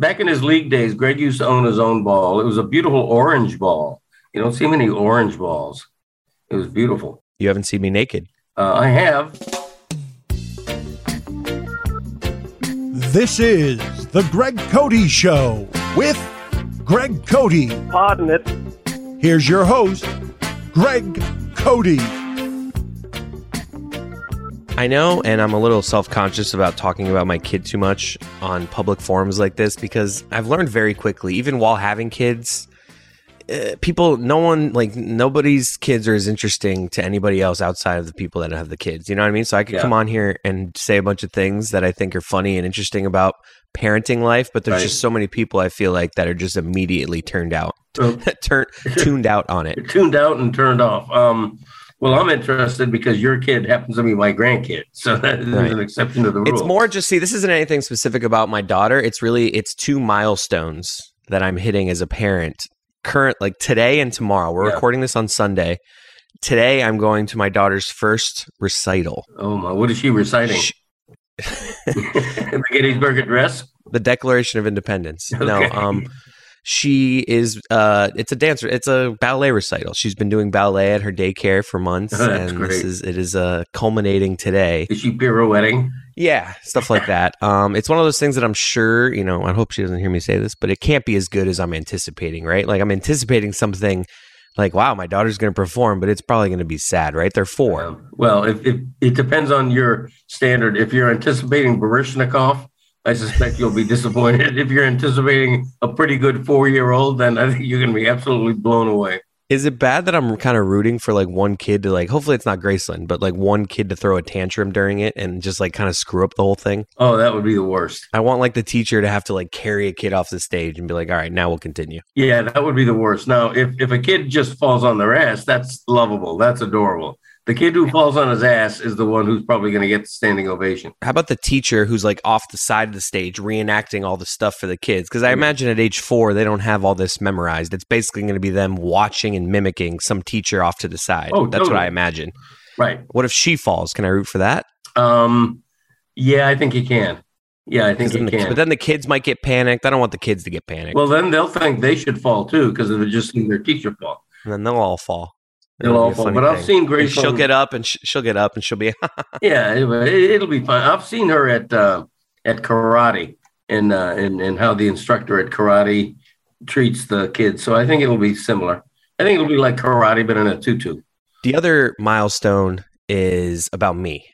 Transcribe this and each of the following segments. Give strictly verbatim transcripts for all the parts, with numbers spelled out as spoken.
back in his league days, Greg used to own his own ball. It was a beautiful orange ball. You don't see many orange balls. It was beautiful. You haven't seen me naked. Uh, I have. This is the Greg Cody Show with Greg Cody. Pardon it. Here's your host, Greg Cody. I know, and I'm a little self-conscious about talking about my kid too much on public forums like this because I've learned very quickly, even while having kids, uh, people, no one, like nobody's kids are as interesting to anybody else outside of the people that have the kids. You know what I mean? So I could Yeah. come on here and say a bunch of things that I think are funny and interesting about parenting life, but there's Right. just so many people I feel like that are just immediately turned out, So, turned, tuned out on it. tuned out and turned off. Um, well, I'm interested because your kid happens to be my grandkid. So that is Right. an exception to the rule. It's more just, see, this isn't anything specific about my daughter. It's really, it's two milestones that I'm hitting as a parent. Current, like today and tomorrow. We're Yeah. recording this on Sunday. Today, I'm going to my daughter's first recital. Oh, my. What is she reciting? She- The Gettysburg Address? the Declaration of Independence. No, Okay. um, she is, uh, it's a dancer. It's a ballet recital. She's been doing ballet at her daycare for months. Oh, that's and great. this is, it is uh, culminating today. Is she pirouetting? Yeah, stuff like that. Um, it's one of those things that I'm sure, you know, I hope she doesn't hear me say this, but it can't be as good as I'm anticipating, right? Like I'm anticipating something like, wow, my daughter's going to perform, but it's probably going to be sad, right? They're four. Um, well, if, if it depends on your standard. If you're anticipating Baryshnikov, I suspect you'll be disappointed. If you're anticipating a pretty good four-year-old, then I think you're going to be absolutely blown away. Is it bad that I'm kind of rooting for like one kid to like, hopefully it's not Graceland, but like one kid to throw a tantrum during it and just like kind of screw up the whole thing? Oh, that would be the worst. I want like the teacher to have to like carry a kid off the stage and be like, all right, now we'll continue. Yeah, that would be the worst. Now, if, if a kid just falls on their ass, that's lovable. That's adorable. The kid who falls on his ass is the one who's probably going to get the standing ovation. How about the teacher who's like off the side of the stage reenacting all the stuff for the kids? Because I imagine at age four, they don't have all this memorized. It's basically going to be them watching and mimicking some teacher off to the side. Oh, That's totally. what I imagine. Right. What if she falls? Can I root for that? Um. Yeah, I think you can. Yeah, I think 'Cause you then the- can. but then the kids might get panicked. I don't want the kids to get panicked. Well, then they'll think they should fall too because they've just seen their teacher fall. and then they'll all fall. They'll It'll all be a fall. funny But I've thing. seen And Grace. she'll get up and sh- she'll get up and she'll be Yeah, it, it'll be fun. I've seen her at uh, at karate and, uh, and and how the instructor at karate treats the kids. So I think it'll be similar. I think it'll be like karate, but in a tutu. The other milestone is about me.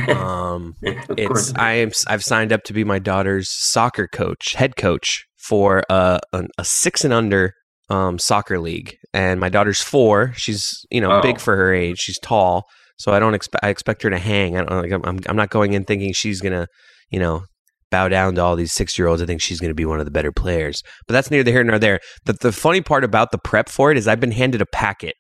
Um, Of it's course. I am I've signed up to be my daughter's soccer coach, head coach for a a, a six and under um, soccer league. And my daughter's four. She's you know Wow. big for her age. She's tall, so I don't expect I expect her to hang. I don't like I'm I'm not going in thinking she's gonna you know bow down to all these six year olds. I think she's gonna be one of the better players. But that's neither here nor there. The the funny part about the prep for it is I've been handed a packet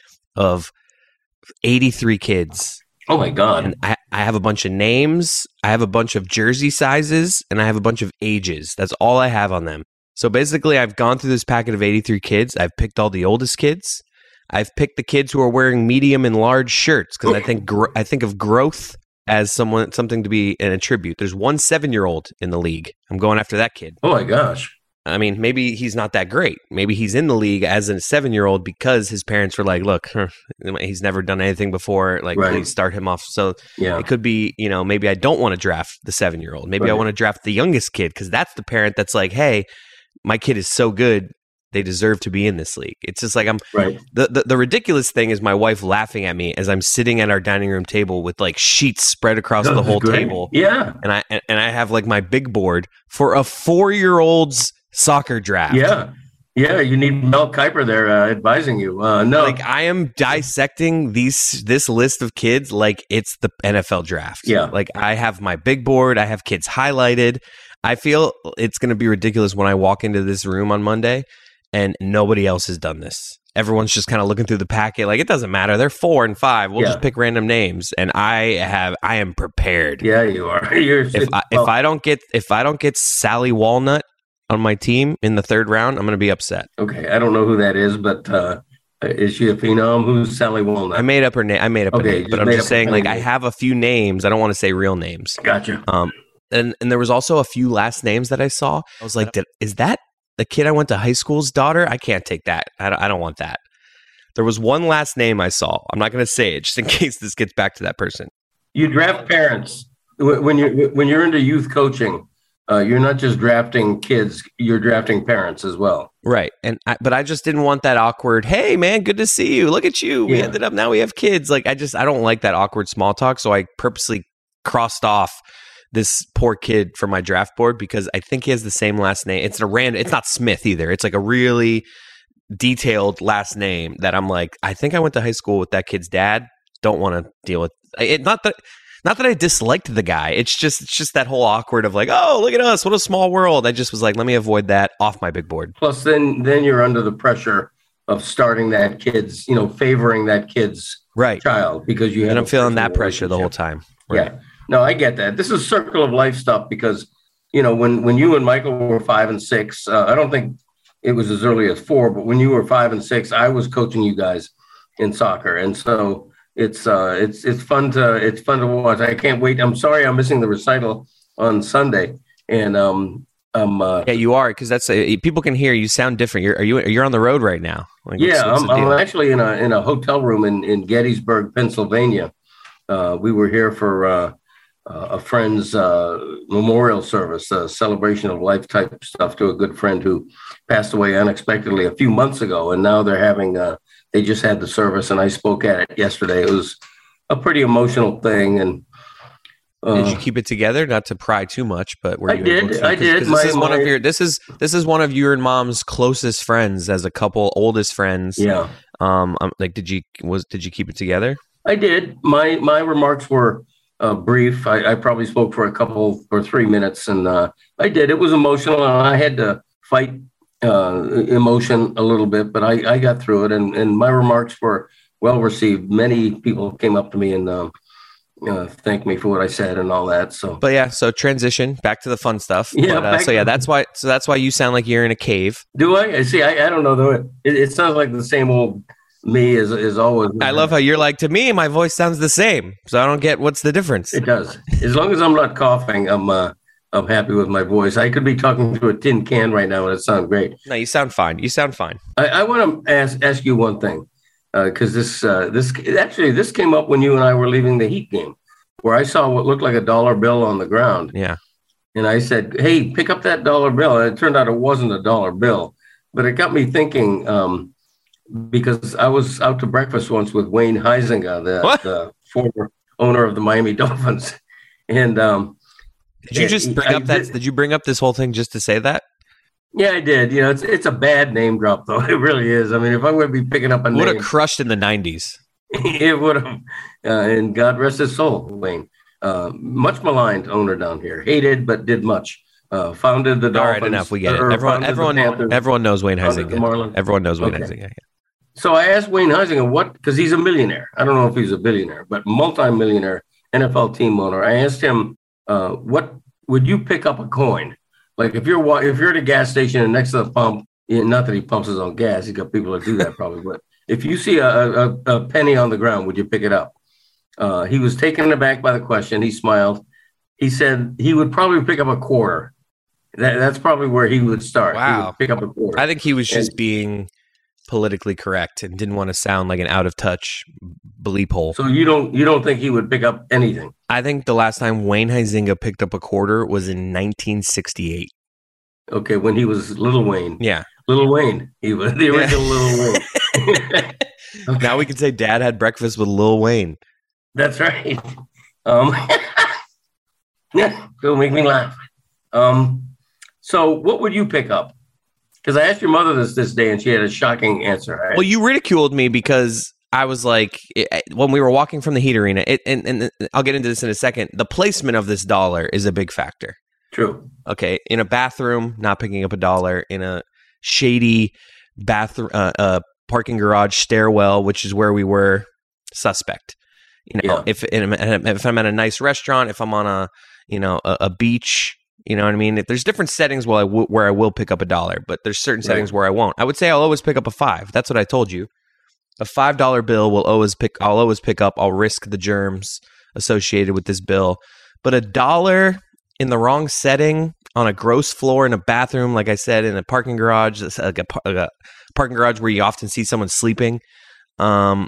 of eighty-three kids. Oh my God. And I, I have a bunch of names, I have a bunch of jersey sizes, and I have a bunch of ages. That's all I have on them. So basically, I've gone through this packet of eighty-three kids. I've picked all the oldest kids. I've picked the kids who are wearing medium and large shirts because I think gr- I think of growth as someone something to be an attribute. There's one seven-year-old in the league. I'm going after that kid. Oh my gosh. I mean, maybe he's not that great. Maybe he's in the league as a seven-year-old because his parents were like, look, huh, he's never done anything before. Like, Right. please start him off. So Yeah. it could be, you know, maybe I don't want to draft the seven-year-old. Maybe I Right. want to draft the youngest kid because that's the parent that's like, hey, my kid is so good. They deserve to be in this league. It's just like I'm Right. the, the the ridiculous thing is my wife laughing at me as I'm sitting at our dining room table with like sheets spread across the That's whole great. table. Yeah. And I and and I have like my big board for a four-year-old's soccer draft. Yeah. Yeah. You need Mel Kiper there uh, advising you. Uh, no. Like I am dissecting these this list of kids like it's the N F L draft. Yeah. Like I have my big board, I have kids highlighted. I feel it's going to be ridiculous when I walk into this room on Monday and nobody else has done this. Everyone's just kind of looking through the packet like it doesn't matter. They're four and five. We'll Yeah. just pick random names and I have I am prepared. yeah, you are. You're, If I, well, if I don't get if I don't get Sally Walnut on my team in the third round, I'm going to be upset. okay. I don't know who that is, but uh, is she a phenom? Who's Sally Walnut? I made up her name. I made up Okay, a name, you but I'm made just up a saying, like, name. I have a few names. I don't want to say real names. Gotcha. Um, and and there was also a few last names that I saw. I was like, Did, is that the kid I went to high school's daughter? I can't take that. I don't, I don't want that. There was one last name I saw. I'm not going to say it just in case this gets back to that person. You draft parents when you when you're into youth coaching. Uh, you're not just drafting kids; you're drafting parents as well. Right, and I, but I just didn't want that awkward. Hey, man, good to see you. Look at you. We Yeah. ended up now we have kids. Like I just I don't like that awkward small talk. So I purposely crossed off this poor kid from my draft board because I think he has the same last name. It's a random. It's not Smith either. It's like a really detailed last name that I'm like, I think I went to high school with that kid's dad. Don't want to deal with it. Not that. Not that I disliked the guy. It's just it's just that whole awkward of like, oh, look at us, what a small world. I just was like, let me avoid that off my big board. Plus, then then you're under the pressure of starting that kid's, you know, favoring that kid's right child because you have. And I'm a feeling that personal pressure the whole relationship. time. Right. Yeah, no, I get that. This is circle of life stuff because you know when when you and Michael were five and six, uh, I don't think it was as early as four, but when you were five and six, I was coaching you guys in soccer, and so. It's uh, it's it's fun to it's fun to watch. I can't wait. I'm sorry, I'm missing the recital on Sunday, and um, um, uh, yeah, you are because that's a, people can hear you sound different. You're are you you're on the road right now? Like, yeah, what's, what's I'm, I'm actually in a in a hotel room in, in Gettysburg, Pennsylvania. Uh, we were here for uh, uh, a friend's uh, memorial service, a celebration of life type stuff to a good friend who passed away unexpectedly a few months ago, and now they're having. Uh, They just had the service, and I spoke at it yesterday. It was a pretty emotional thing. And uh, did you keep it together? Not to pry too much, but were I you did. able to? I did. This My- is one my- of your. This is this is one of your and mom's closest friends as a couple, oldest friends. yeah, Um. um, Like, did you was did you keep it together? I did. My my remarks were uh, brief. I, I probably spoke for a couple or three minutes, and uh, I did. It was emotional, and I had to fight. Uh, emotion a little bit, but I, I got through it, and, and my remarks were well received. Many people came up to me and um, uh, thanked me for what I said and all that. So, But yeah, so transition back to the fun stuff. Yeah, But, uh, back so yeah, to- that's why. So that's why you sound like you're in a cave. do I? I see. I, I don't know though. It, it sounds like the same old me as is always. I love how you're like, to me, my voice sounds the same. So I don't get what's the difference. It does. As long as I'm not coughing, I'm uh, I'm happy with my voice. I could be talking to a tin can right now, and it sounds great. No, you sound fine. You sound fine. I, I want to ask ask you one thing, because this uh, this actually this came up when you and I were leaving the Heat game, where I saw what looked like a dollar bill on the ground, Yeah. and I said, "Hey, pick up that dollar bill." And it turned out it wasn't a dollar bill, but it got me thinking um, because I was out to breakfast once with Wayne Huizenga, the, What? the former owner of the Miami Dolphins, and. Um, Did you Yeah, just bring I up that? did- Did you bring up this whole thing just to say that? Yeah, I did. You know, it's it's a bad name drop, though. It really is. I mean, if I'm going to be picking up a Would name, have crushed in the nineties. it would have. Uh, and God rest his soul, Wayne. Uh, much maligned owner down here. Hated, but did much. Uh, founded the All Dolphins. right, enough. We get it. or Everyone, founded the everyone, Panthers. everyone knows Wayne Founded the Huizenga. Marlins. Everyone knows Wayne Okay. Huizenga. Yeah. So I asked Wayne Huizenga what, because he's a millionaire. I don't know if he's a billionaire, but multi-millionaire N F L team owner. I asked him, uh, what would you pick up a coin? Like if you're wa- if you're at a gas station and next to the pump, you know, not that he pumps his own gas, he's got people that do that probably, but if you see a, a, a penny on the ground, would you pick it up? Uh, he was taken aback by the question. He smiled. He said he would probably pick up a quarter. That, that's probably where he would start. He Wow. would pick up a quarter. I think he was just And- being politically correct and didn't want to sound like an out of touch bleep hole. So you don't you don't think he would pick up anything? I think the last time Wayne Huizenga picked up a quarter was in nineteen sixty-eight. Okay, when he was Little Wayne. Yeah. Little Wayne. He was the original Little Wayne. Okay. Now we can say Dad had breakfast with Lil Wayne. That's right. Um, yeah, it'll make me laugh. Um, so what would you pick up? Because I asked your mother this this day, and she had a shocking answer. I- Well, you ridiculed me because I was like, it, when we were walking from the Heat Arena, it, and, and I'll get into this in a second, the placement of this dollar is a big factor. True. Okay. In a bathroom, not picking up a dollar. In a shady bathroom, uh, uh, parking garage stairwell, which is where we were, suspect. You know, Yeah. if in a, if I'm at a nice restaurant, if I'm on a you know a, a beach, you know what I mean. If there's different settings where I w- where I will pick up a dollar, but there's certain Right. settings where I won't. I would say I'll always pick up a five. That's what I told you. A five dollar bill will always pick. I'll always pick up. I'll risk the germs associated with this bill, but a dollar. in the wrong setting on a gross floor in a bathroom, like I said, in a parking garage, like a, like a parking garage where you often see someone sleeping. Um,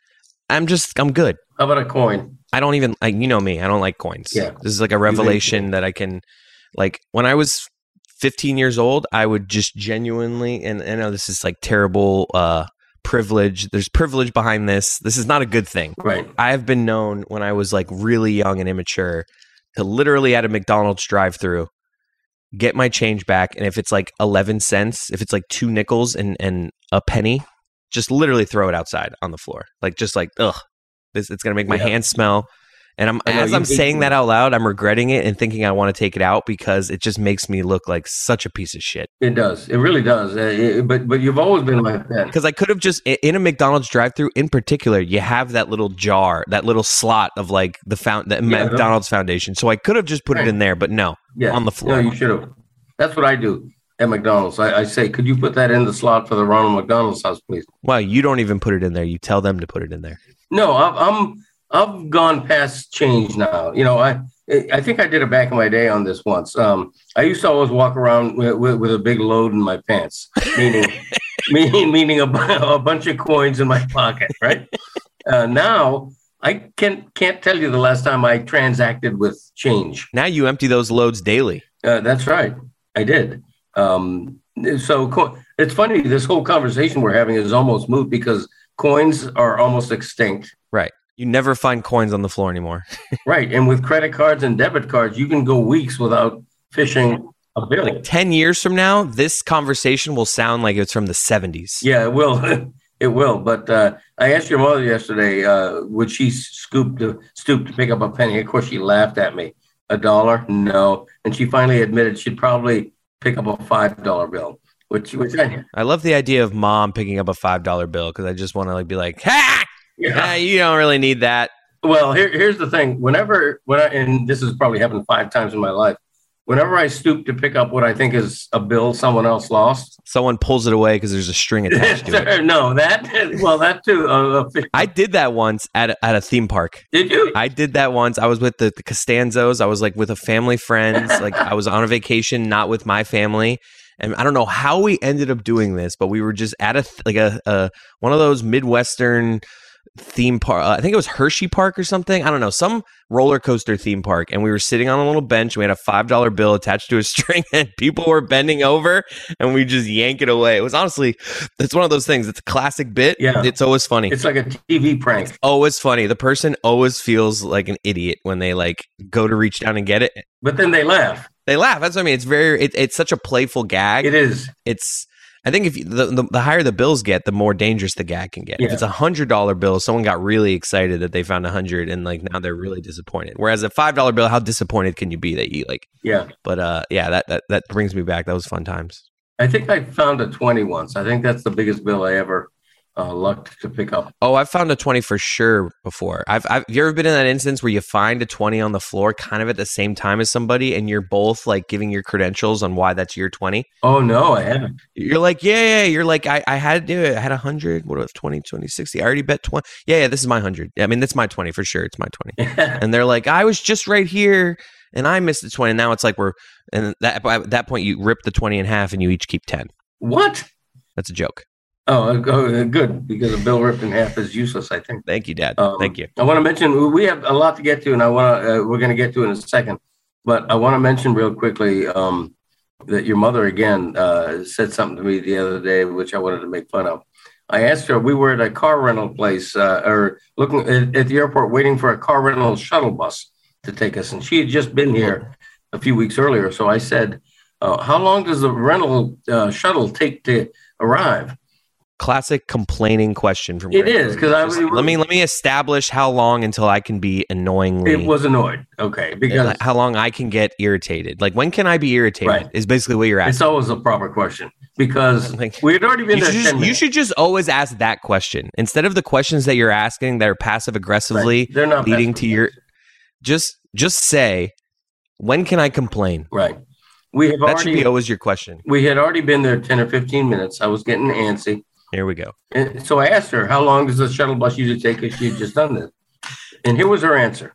I'm just, I'm good. How about a coin? I don't even, like, you know me, I don't like coins. Yeah. This is like a revelation that I can, like, when I was fifteen years old, I would just genuinely, and I know this is like terrible uh, privilege. There's privilege behind this. This is not a good thing. Right. I have been known when I was like really young and immature to literally at a McDonald's drive-thru get my change back, and if it's like eleven cents, if it's like two nickels and and a penny, just literally throw it outside on the floor. Like, just like, ugh, this, it's gonna make my Yeah. hands smell. And I'm I know, as you- I'm saying you- that out loud, I'm regretting it and thinking I want to take it out because it just makes me look like such a piece of shit. It does. It really does. Uh, it- but but you've always been my fan. Because I could have just i- in a McDonald's drive-thru, in particular, you have that little jar, that little slot of like the found the Yeah. McDonald's Foundation. So I could have just put it Right. in there, but no, Yeah. on the floor. No, you should have. That's what I do at McDonald's. I, I say, could you put that in the slot for the Ronald McDonald's house, please? Well, you don't even put it in there. You tell them to put it in there. No, I'm, I'm I've gone past change now. You know, I I think I did it back in my day on this once. Um, I used to always walk around with, with, with a big load in my pants, meaning meaning meaning a, bu- a bunch of coins in my pocket. Right uh, now, I can't can't tell you the last time I transacted with change. Now you empty those loads daily. Uh, that's right, I did. Um, so co- it's funny. This whole conversation we're having is almost moot because coins are almost extinct. Right. You never find coins on the floor anymore. Right. And with credit cards and debit cards, you can go weeks without fishing a bill. Like ten years from now, this conversation will sound like it's from the seventies. Yeah, it will. It will. But uh, I asked your mother yesterday, uh, would she scoop to stoop to pick up a penny? Of course, she laughed at me. A dollar? No. And she finally admitted she'd probably pick up a five dollar bill, which, which I, I love the idea of mom picking up a five dollar bill because I just want to like be like, ha! yeah. Ah, you don't really need that. Well, here, here's the thing. Whenever, when I, and this has probably happened five times in my life, whenever I stoop to pick up what I think is a bill someone else lost, Someone pulls it away because there's a string attached to it. no, that, well, that too. Uh, uh, I did that once at a, at a theme park. did you? I did that once. I was with the, the Costanzos. I was like with a family friends. Like I was on a vacation, not with my family. And I don't know how we ended up doing this, but we were just at a like a, a one of those Midwestern theme park. Uh, I think it was Hershey Park or something. I don't know, some roller coaster theme park. And we were sitting on a little bench. We had a five dollar bill attached to a string, and people were bending over, and we just yank it away. It was honestly, it's one of those things. It's a classic bit. Yeah. It's always funny. It's like a T V prank. Always funny. The person always feels like an idiot when they like go to reach down and get it. But then they laugh. They laugh. That's what I mean. It's very. It, it's such a playful gag. It is. It's. I think if you, the, the the higher the bills get, the more dangerous the gag can get. If Yeah. it's a hundred dollar bill, someone got really excited that they found a hundred, and like now they're really disappointed. Whereas a five dollar bill, how disappointed can you be that you like? Yeah. But uh, yeah, that that that brings me back. That was fun times. I think I found a twenty once. I think that's the biggest bill I ever uh, lucked to pick up. Oh, I've found a twenty for sure before. I've, I've have you ever been in that instance where you find a twenty on the floor kind of at the same time as somebody and you're both like giving your credentials on why that's your twenty? Oh, no, I haven't. You're like, yeah, yeah. You're like, I, I had to do it. I had a hundred. What was twenty, twenty, sixty? I already bet twenty. Yeah, yeah, this is my hundred. I mean, that's my twenty for sure. It's my twenty. And they're like, I was just right here and I missed the twenty. And now it's like we're, and that, at that point you rip the twenty in half and you each keep ten. What? That's a joke. Oh, uh, good, because a bill ripped in half is useless, I think. Thank you, Dad. Um, Thank you. I want to mention we have a lot to get to, and I want to. Uh, we're going to get to in a second, but I want to mention real quickly um, that your mother again uh, said something to me the other day, which I wanted to make fun of. I asked her. We were at a car rental place, uh, or looking at, at the airport, waiting for a car rental shuttle bus to take us, and she had just been here a few weeks earlier. So I said, uh, "How long does the rental uh, shuttle take to arrive?" Classic complaining question from It Greg. is, 'cause I Just was- let me let me establish how long until I can be annoyingly It was annoyed. Okay, because how long I can get irritated. Like when can I be irritated? Right. Is basically what you're it's asking. always a proper question because Like, we had already been You there should, ten just, you minutes. should just always ask that question instead of the questions that you're asking that are passive aggressively Right. They're not leading best to your. Just just say, when can I complain? right. We have That should already be always your question. we had already been there ten or fifteen minutes. I was getting antsy, Here we go. and so I asked her, "How long does the shuttle bus usually take?" If she had just done this, and here was her answer: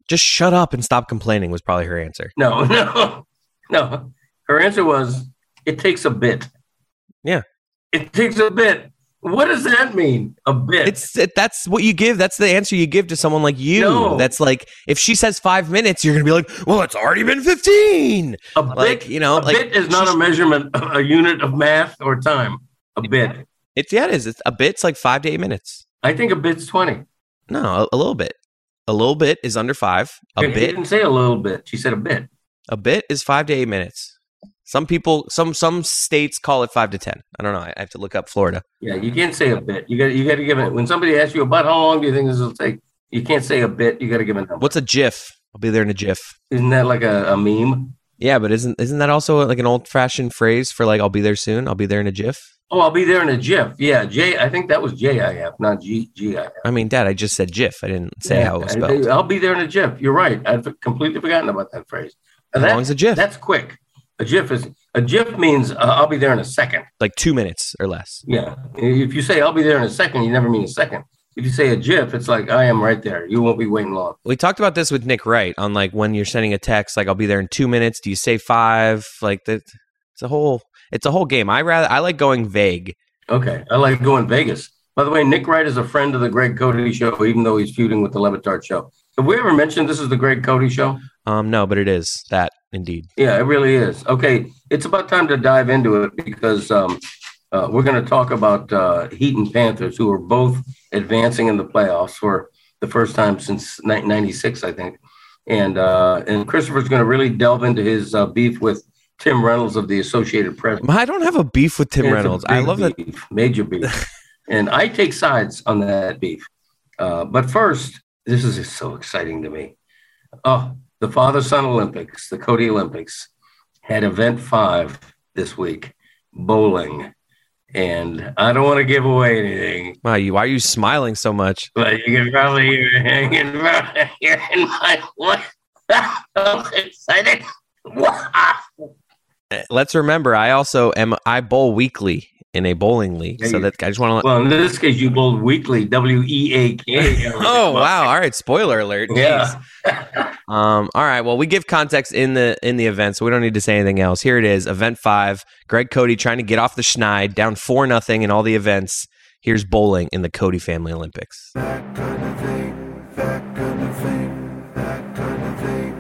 Just shut up and stop complaining was probably her answer. No, no, no. Her answer was, it takes a bit. Yeah. It takes a bit. What does that mean? A bit. It's it, that's what you give. That's the answer you give to someone like you. No. That's like, if she says five minutes, you're gonna be like, well, it's already been fifteen. A like, bit, you know, a like, bit is not a measurement, a unit of math or time. A bit. It's yeah, it is. It's a bit's like five to eight minutes. I think a bit's twenty. No, a, a little bit. A little bit is under five. A She bit. didn't say a little bit. She said a bit. A bit is five to eight minutes. Some people, some some states call it five to ten. I don't know. I have to look up Florida. Yeah, you can't say a bit. You got you got to give it. When somebody asks you about how long do you think this will take, you can't say a bit. You got to give a number. What's a GIF? I'll be there in a GIF. Isn't that like a, a meme? Yeah, but isn't isn't that also like an old fashioned phrase for like I'll be there soon? I'll be there in a GIF. Oh, I'll be there in a GIF. Yeah, J. I think that was J I F, not G G I F. I mean, Dad, I just said GIF. I didn't say Yeah, how it was I- spelled. I'll be there in a GIF. You're right. I've completely forgotten about that phrase. How That- long's a GIF? That's quick. A GIF is a GIF means uh, I'll be there in a second. Like two minutes or less. Yeah. If you say I'll be there in a second, you never mean a second. If you say a GIF, it's like I am right there. You won't be waiting long. We talked about this with Nick Wright on like when you're sending a text, like I'll be there in two minutes. Do you say five? Like that. It's a whole. It's a whole game. I rather I like going vague. Okay. I like going Vegas. By the way, Nick Wright is a friend of the Greg Cody Show, even though he's feuding with the Levitard Show. Have we ever mentioned this is the Greg Cody Show? Um, no, but it is that indeed. Yeah, it really is. Okay, it's about time to dive into it because um, uh, we're going to talk about uh, Heat and Panthers, who are both advancing in the playoffs for the first time since ninety-six, I think. And uh, and Christopher's going to really delve into his uh, beef with Tim Reynolds of the Associated Press. I don't have a beef with Tim It's a Reynolds. I big love that. beef, major beef. And I take sides on that beef. Uh, but first, this is so exciting to me. Oh, the Father-Son Olympics, the Cody Olympics, had event five this week, bowling. And I don't want to give away anything. Wow, you, why are you smiling so much? But you can probably hear it you can probably hear it in my voice. I'm excited. Let's remember, I also am. I bowl weekly in a bowling league, Yeah, so you- that I just want to. Well, in this case, you bowled weekly, W E A K. Oh wow! All right, spoiler alert. Yeah. Jeez. Um. All right. Well, we give context in the in the event, so we don't need to say anything else. Here it is, event five. Greg Cody trying to get off the schneid, down four nothing in all the events. Here's bowling in the Cody Family Olympics. That kind of thing, that kind of thing, that kind of thing.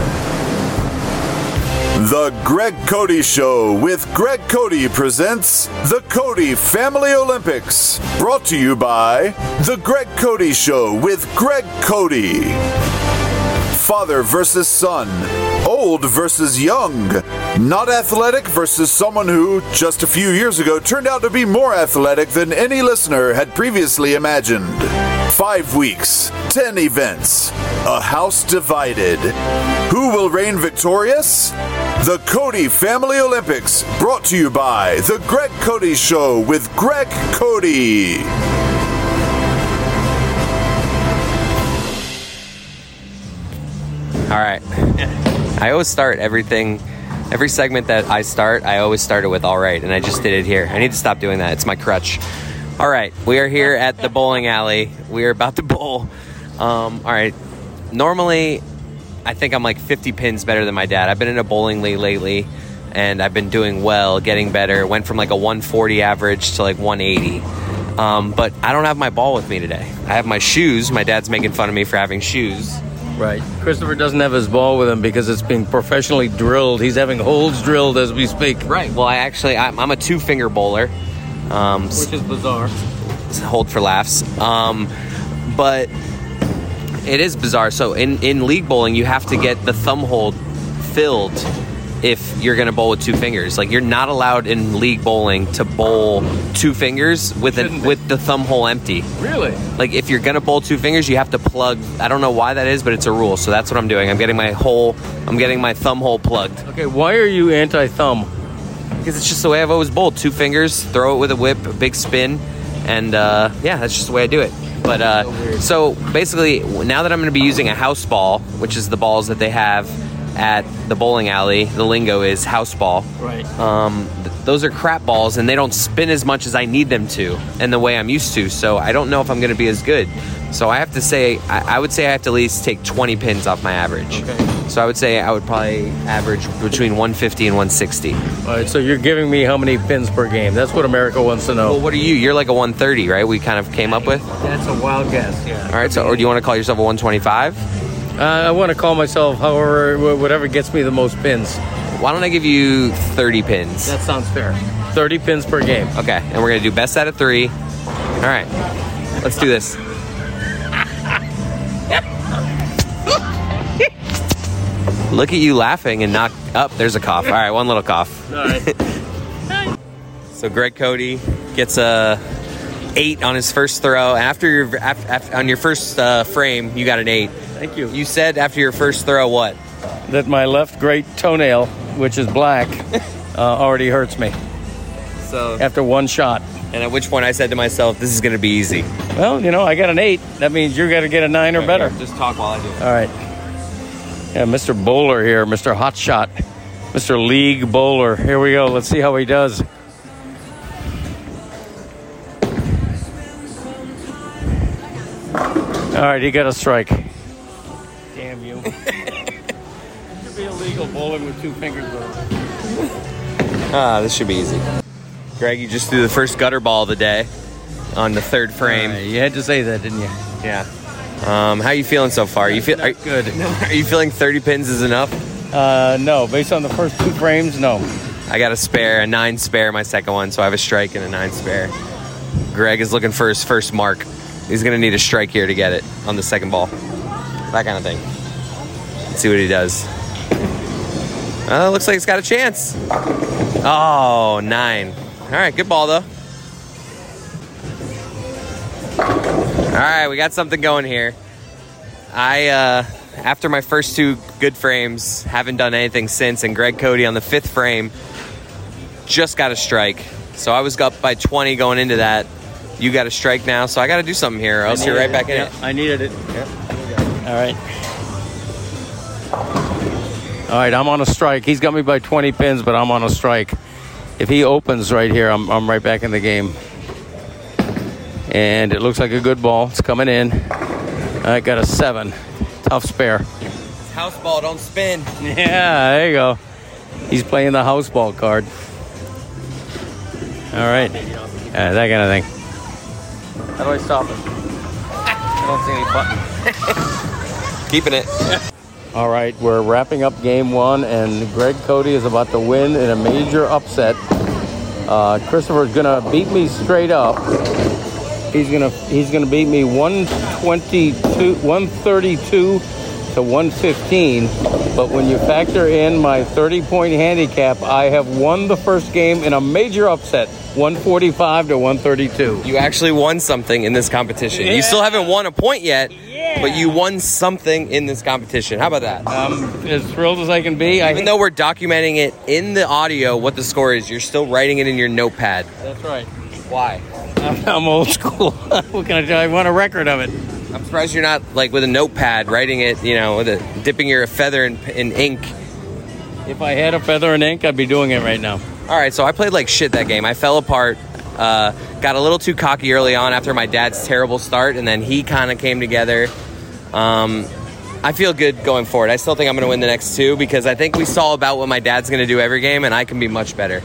The Greg Cody Show with Greg Cody presents the Cody Family Olympics. Brought to you by The Greg Cody Show with Greg Cody. Father versus son. Old versus young. Not athletic versus someone who, just a few years ago, turned out to be more athletic than any listener had previously imagined. Five weeks, ten events, a house divided. Who will reign victorious? The Cody Family Olympics, brought to you by The Greg Cody Show with Greg Cody. All right. I always start everything, every segment that I start, I always start it with all right, and I just did it here. I need to stop doing that. It's my crutch. All right. We are here at the bowling alley. We are about to bowl. Um, all right. Normally, I think I'm like fifty pins better than my dad. I've been in a bowling league lately, and I've been doing well, getting better. Went from like a one forty average to like one eighty. Um, but I don't have my ball with me today. I have my shoes. My dad's making fun of me for having shoes. Right. Christopher doesn't have his ball with him because it's being professionally drilled. He's having holes drilled as we speak. Right. Well, I actually, I'm, I'm a two-finger bowler. Um, Which is bizarre. hold for laughs. Um, but it is bizarre. So in, in league bowling, you have to get the thumb hold filled if you're going to bowl with two fingers. Like, you're not allowed in league bowling to bowl two fingers with an, with the thumb hole empty. Really? Like, if you're going to bowl two fingers, you have to plug. I don't know why that is, but it's a rule. So that's what I'm doing. I'm getting my hole, I'm getting my thumb hole plugged. Okay, why are you anti-thumb? Because it's just the way I've always bowled. Two fingers, throw it with a whip, a big spin, and uh, yeah, that's just the way I do it. But uh, so basically, now that I'm going to be using a house ball, which is the balls that they have at the bowling alley, the lingo is house ball. Right. Um, th- those are crap balls, and they don't spin as much as I need them to, and the way I'm used to. So I don't know if I'm going to be as good. So I have to say, I, I would say I have to at least take twenty pins off my average. Okay. So I would say I would probably average between one fifty and one sixty. All right, so you're giving me how many pins per game? That's what America wants to know. Well, what are you? You're like a one thirty, right? We kind of came up with. That's a wild guess, yeah. All right, so or do you want to call yourself a one twenty-five? Uh, I want to call myself however, wh- whatever gets me the most pins. Why don't I give you thirty pins? That sounds fair. thirty pins per game. Okay, and we're gonna do best out of three. All right, let's do this. Look at you laughing and not up. Oh, there's a cough. All right, one little cough. All right. So Greg Cody gets a eight on his first throw. After your af, af, on your first uh, frame, you got an eight. Thank you. You said after your first throw, what? That my left great toenail, which is black, uh, already hurts me So after one shot. and at which point I said to myself, "This is going to be easy." Well, you know, I got an eight. That means you're going to get a nine or better. Just talk while I do it. All right. Yeah, Mister Bowler here, Mister Hot Shot, Mister League Bowler. Here we go. Let's see how he does. All right, he got a strike. Damn you. Should be illegal bowling with two fingers. Ah, this should be easy. Greg, you just threw the first gutter ball of the day on the third frame. All right, you had to say that, didn't you? Yeah. Um, how you feeling so far? You feel are, Good. are you feeling thirty pins is enough? Uh, no, based on the first two frames, no. I got a spare, a nine spare, my second one, so I have a strike and a nine spare. Greg is looking for his first mark. He's going to need a strike here to get it on the second ball. That kind of thing. Let's see what he does. Uh, looks like he's got a chance. Oh, nine. All right, good ball, though. All right, we got something going here. I, uh, after my first two good frames, haven't done anything since, and Greg Cody on the fifth frame just got a strike. So I was up by twenty going into that. You got a strike now, so I got to do something here, or else you're right back in yeah, it. I needed it. Yep. All right. All right, I'm on a strike. He's got me by twenty pins, but I'm on a strike. If he opens right here, I'm, I'm right back in the game. And it looks like a good ball. It's coming in. I got a seven. Tough spare. House ball, don't spin. Yeah, there you go. He's playing the house ball card. All right. Yeah, that kind of thing. How do I stop it? I don't see any button. Keeping it. All right, we're wrapping up game one, and Greg Cody is about to win in a major upset. Uh, Christopher's gonna beat me straight up. He's gonna he's gonna beat me one twenty-two, one thirty-two to one fifteen. But when you factor in my thirty-point handicap, I have won the first game in a major upset, one forty-five to one thirty-two. You actually won something in this competition. You still haven't won a point yet, but you won something in this competition. How about that? I'm as thrilled as I can be. I Even though we're documenting it in the audio, what the score is, you're still writing it in your notepad. That's right. Why? I'm, I'm old school. What can I tell you? I want a record of it. I'm surprised you're not like with a notepad writing it, you know, with a, dipping your feather in, in ink. If I had a feather and ink, I'd be doing it right now. All right, so I played like shit that game. I fell apart, uh, got a little too cocky early on after my dad's terrible start, and then he kind of came together. Um, I feel good going forward. I still think I'm going to win the next two because I think we saw about what my dad's going to do every game, and I can be much better.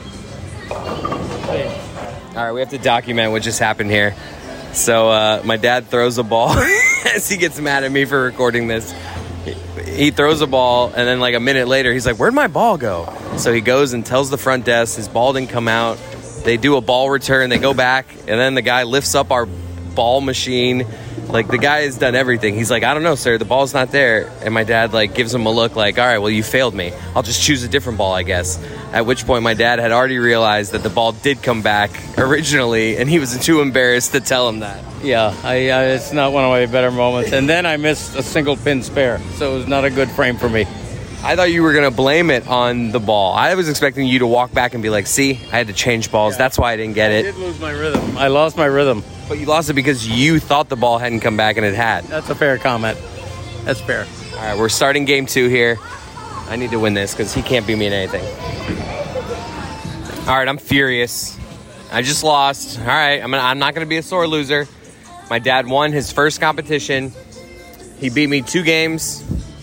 All right, we have to document what just happened here. So uh, my dad throws a ball as he gets mad at me for recording this. He throws a ball, and then like a minute later, he's like, "Where'd my ball go?" So he goes and tells the front desk his ball didn't come out. They do a ball return. They go back, and then the guy lifts up our ball machine. Like, the guy has done everything. He's like, "I don't know, sir. The ball's not there." And my dad, like, gives him a look like, "All right, well, you failed me. I'll just choose a different ball, I guess." At which point, my dad had already realized that the ball did come back originally, and he was too embarrassed to tell him that. Yeah, I, I, it's not one of my better moments. And then I missed a single pin spare, so it was not a good frame for me. I thought you were going to blame it on the ball. I was expecting you to walk back and be like, "See, I had to change balls. That's why I didn't get I it." did lose my rhythm. I lost my rhythm. But you lost it because you thought the ball hadn't come back and it had. That's a fair comment. That's fair. All right, we're starting game two here. I need to win this because he can't beat me in anything. All right, I'm furious. I just lost. All right, I'm, gonna, I'm not going to be a sore loser. My dad won his first competition. He beat me two games.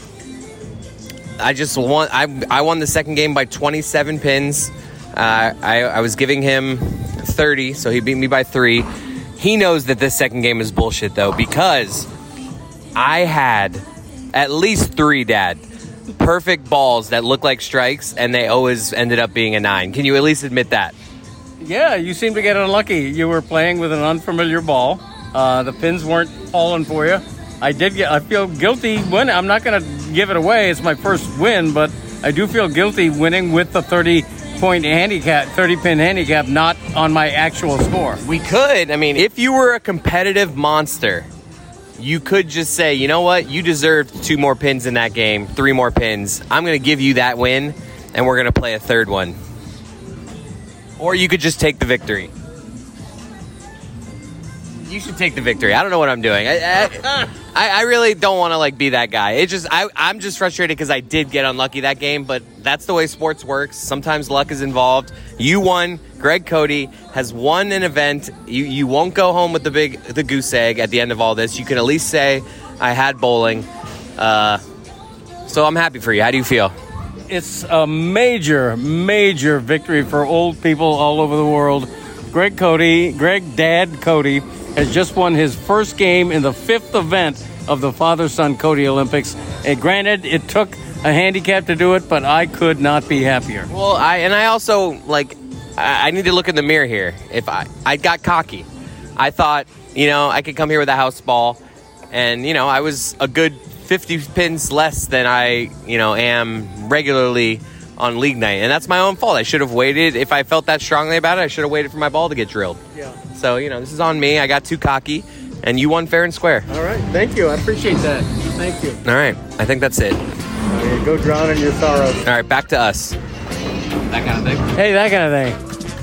I just won. I I won the second game by twenty-seven pins. Uh, I, I was giving him thirty, so he beat me by three. He knows that this second game is bullshit, though, because I had at least three, Dad, perfect balls that look like strikes, and they always ended up being a nine. Can you at least admit that? Yeah, you seem to get unlucky. You were playing with an unfamiliar ball. Uh, the pins weren't falling for you. I did get. I feel guilty winning. I'm not going to give it away. It's my first win, but I do feel guilty winning with the thirty-point handicap, thirty-pin handicap, not on my actual score. We could. I mean, if you were a competitive monster, you could just say, you know what? You deserved two more pins in that game, three more pins. I'm going to give you that win, and we're going to play a third one. Or you could just take the victory. You should take the victory. I don't know what I'm doing. I I, I, I really don't want to like be that guy. It just I, I'm just frustrated because I did get unlucky that game, but that's the way sports works. Sometimes luck is involved. You won. Greg Cody has won an event. You you won't go home with the big the goose egg at the end of all this. You can at least say I had bowling. Uh, so I'm happy for you. How do you feel? It's a major, major victory for old people all over the world. Greg Cody, Greg Dad Cody, has just won his first game in the fifth event of the Father-Son Cody Olympics. And granted, it took a handicap to do it, but I could not be happier. Well, I and I also, like, I, I need to look in the mirror here. If I, I got cocky. I thought, you know, I could come here with a house ball, and, you know, I was a good fifty pins less than I, you know, am regularly on league night. And that's my own fault. I should have waited. If I felt that strongly about it, I should have waited for my ball to get drilled. Yeah. So, you know, this is on me. I got too cocky, and you won fair and square. All right. Thank you. I appreciate that. Thank you. All right. I think that's it. Okay, go drown in your sorrows. All right. Back to us. That kind of thing. Hey, that kind of thing.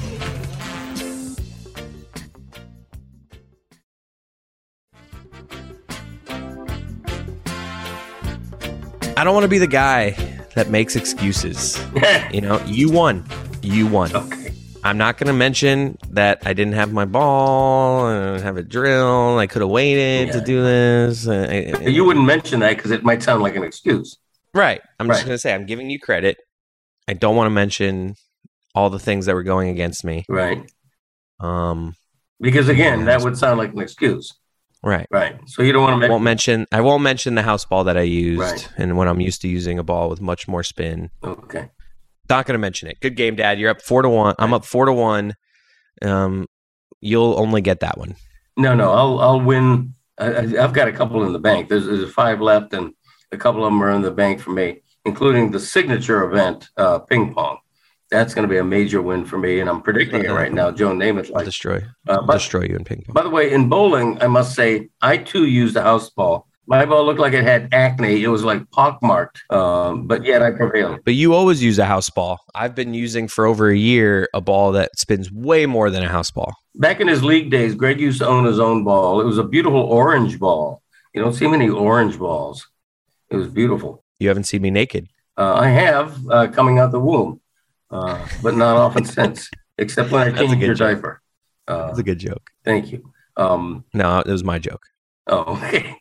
I don't want to be the guy that makes excuses. You know, you won. You won. Okay. I'm not going to mention that I didn't have my ball, I didn't have it drilled, I could have waited Yeah. to do this. I, I, You wouldn't mention that because it might sound like an excuse. right. I'm just Right. going to say I'm giving you credit. I don't want to mention all the things that were going against me. Right. Um, Because again, that would sound like an excuse. right. Right. So you don't want to I won't mention. I won't mention the house ball that I used, Right. and when I'm used to using a ball with much more spin. Okay. Not going to mention it. Good game, Dad. You're up four to one. I'm up four to one. Um, you'll only get that one. No, no, I'll I'll win. I, I- I've got a couple in the bank. There's, there's five left, and a couple of them are in the bank for me, including the signature event, uh, ping pong. That's going to be a major win for me, and I'm predicting it right now. Joe Namath, I'll like. destroy. Uh, I'll but destroy you in ping pong. by the way, in bowling, I must say I too used a house ball. My ball looked like it had acne. It was like pockmarked, um, but yet I prevailed. But you always use a house ball. I've been using for over a year a ball that spins way more than a house ball. Back in his league days, Greg used to own his own ball. It was a beautiful orange ball. You don't see many orange balls. It was beautiful. You haven't seen me naked. Uh, I have uh, coming out the womb, uh, but not often since, except when I That's a changed good your joke. diaper. Uh, That's a good joke. thank you. Um, No, it was my joke. oh, okay.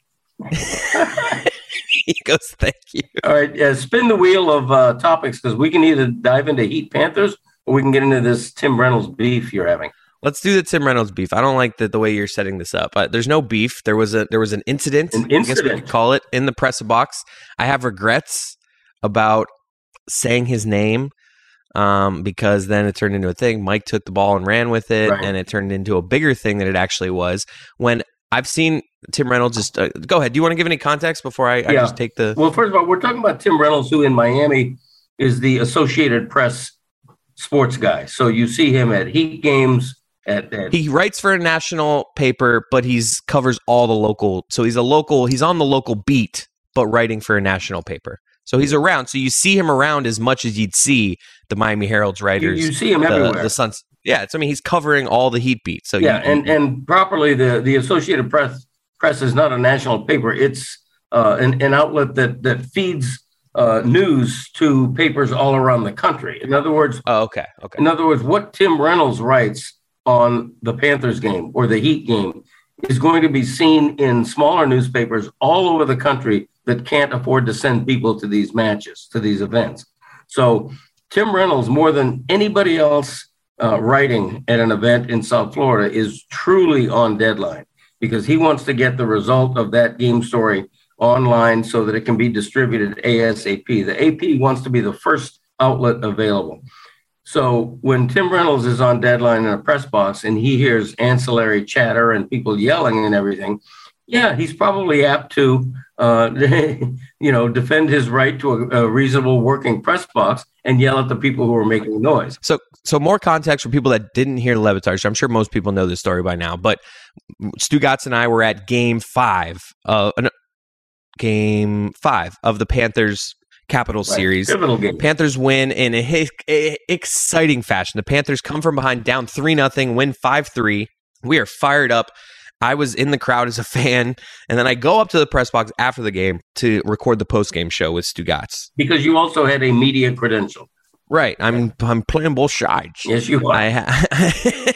He goes, thank you. All right. Uh, spin the wheel of uh, topics because we can either dive into Heat Panthers or we can get into this Tim Reynolds beef you're having. Let's do the Tim Reynolds beef. I don't like the, the way you're setting this up. Uh, there's no beef. There was a there was an incident. An I guess we incident. could call it in the press box. I have regrets about saying his name um, because then it turned into a thing. Mike took the ball and ran with it, Right. and it turned into a bigger thing than it actually was. When I've seen Tim Reynolds just uh, go ahead. Do you want to give any context before I, I Yeah. just take the? Well, first of all, we're talking about Tim Reynolds, who in Miami is the Associated Press sports guy. So you see him at Heat games. At, at He writes for a national paper, but he's covers all the local. So he's a local. He's on the local beat, but writing for a national paper. So he's around. So you see him around as much as you'd see the Miami Herald's you, writers. you see him the, everywhere. the Suns. Yeah, it's, I mean, he's covering all the Heat beats. So yeah, you, and and properly, the the Associated Press Press is not a national paper. It's uh, an, an outlet that that feeds uh, news to papers all around the country. In other words, oh, okay, okay. in other words, what Tim Reynolds writes on the Panthers game or the Heat game is going to be seen in smaller newspapers all over the country that can't afford to send people to these matches, to these events. So Tim Reynolds, more than anybody else uh, writing at an event in South Florida, is truly on deadline because he wants to get the result of that game story online so that it can be distributed ASAP. The A P wants to be the first outlet available. So when Tim Reynolds is on deadline in a press box and he hears ancillary chatter and people yelling and everything, yeah, he's probably apt to, uh, you know, defend his right to a, a reasonable working press box and yell at the people who are making noise. So, so more context for people that didn't hear the Le Batard show. I'm sure most people know this story by now, but Stugotz and I were at Game Five, uh, Game Five of the Panthers Capitals Right. series. Pivotal game. Panthers win in a, hi- a exciting fashion. The Panthers come from behind, down three nothing, win five three. We are fired up. I was in the crowd as a fan, and then I go up to the press box after the game to record the post-game show with Stugotz. Because you also had a media credential. Right. I'm I'm playing both sides. Yes, you are. I ha-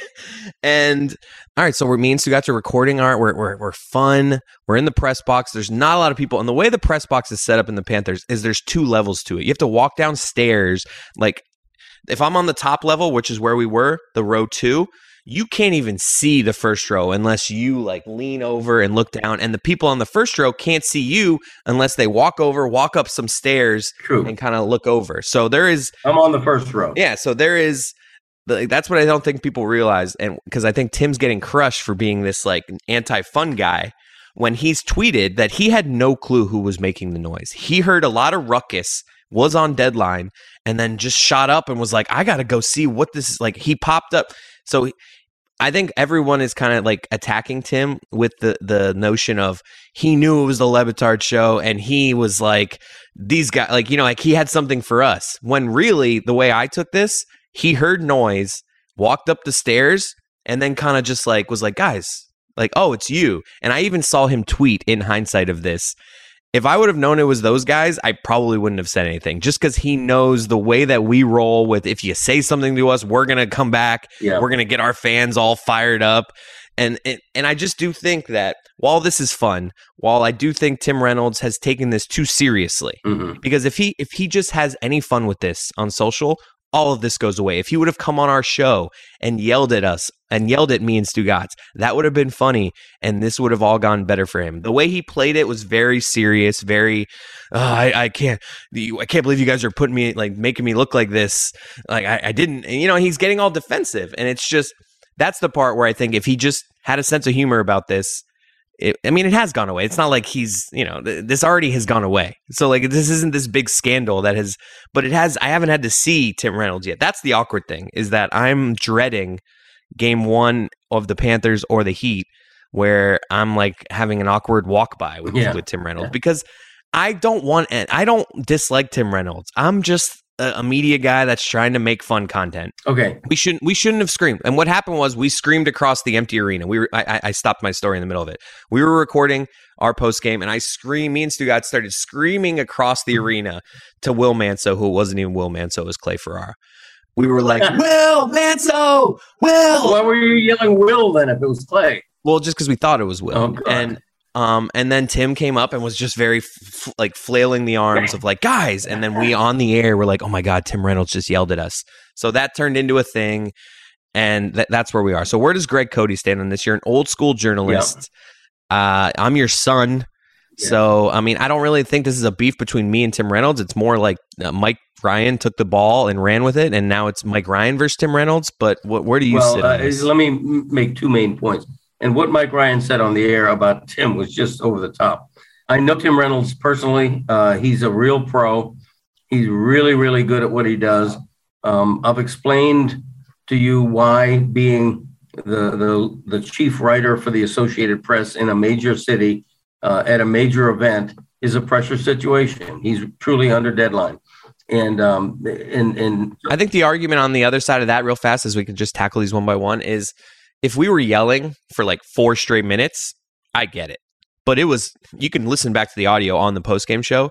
and all right, so we're me and Stugotz are recording art. We're, we're we're fun. We're in the press box. There's not a lot of people, and the way the press box is set up in the Panthers is there's two levels to it. You have to walk downstairs. Like if I'm on the top level, which is where we were, the row two, you can't even see the first row unless you like lean over and look down, and the people on the first row can't see you unless they walk over, walk up some stairs, True. and kind of look over. So there is. I'm on the first row. Yeah, so there is that's what I don't think people realize, and because I think Tim's getting crushed for being this like anti-fun guy when he's tweeted that he had no clue who was making the noise. He heard a lot of ruckus, was on deadline, and then just shot up and was like, I got to go see what this is like. He popped up. So I think everyone is kind of like attacking Tim with the, the notion of he knew it was the Le Batard show and he was like, these guys, like, you know, like he had something for us. When really, the way I took this, he heard noise, walked up the stairs, and then kind of just like was like, guys, like, oh, it's you. And I even saw him tweet in hindsight of this. If I would have known it was those guys, I probably wouldn't have said anything just because he knows the way that we roll with if you say something to us, we're going to come back. Yeah. We're going to get our fans all fired up. And, and and I just do think that while this is fun, while I do think Tim Reynolds has taken this too seriously, Mhm. because if he if he just has any fun with this on social, all of this goes away. If he would have come on our show and yelled at us and yelled at me and Stugotz, that would have been funny, and this would have all gone better for him. The way he played it was very serious, very. Oh, I, I can't, I can't believe you guys are putting me like making me look like this. Like I, I didn't, and, you know, he's getting all defensive, and it's just that's the part where I think if he just had a sense of humor about this. It, I mean, it has gone away. It's not like he's, you know, th- this already has gone away. So, like, this isn't this big scandal that has, but it has, I haven't had to see Tim Reynolds yet. That's the awkward thing, is that I'm dreading game one of the Panthers or the Heat, where I'm like having an awkward walk by with, Yeah. with Tim Reynolds Yeah. because I don't want, I don't dislike Tim Reynolds. I'm just a, a media guy that's trying to make fun content. Okay. We shouldn't. We shouldn't have screamed. And what happened was we screamed across the empty arena. We were. I, I stopped my story in the middle of it. We were recording our post game, and I screamed. Me and Stugotz started screaming across the arena to Will Manso, who wasn't even Will Manso, it was Clay Ferrara. We were like, Will Manso, Will. Why were you yelling Will then if it was Clay? Well, just because we thought it was Will. Oh, God. and um, and then Tim came up and was just very f- like flailing the arms of like, guys. And then we on the air were like, oh my God, Tim Reynolds just yelled at us. So that turned into a thing. And th- that's where we are. So where does Greg Cody stand on this? You're an old school journalist. Uh, I'm your son. Yeah. So, I mean, I don't really think this is a beef between me and Tim Reynolds. It's more like uh, Mike Ryan took the ball and ran with it. And now it's Mike Ryan versus Tim Reynolds. But wh- where do you well, sit uh, on this? let me m- make two main points. And what Mike Ryan said on the air about Tim was just over the top. I know Tim Reynolds personally. Uh, he's a real pro. He's really, really good at what he does. Um, I've explained to you why being the, the, the chief writer for the Associated Press in a major city uh, at a major event is a pressure situation. He's truly under deadline. And, um, and, and I think the argument on the other side of that, real fast, as we can just tackle these one by one, is if we were yelling for like four straight minutes, I get it. But it was, you can listen back to the audio on the postgame show.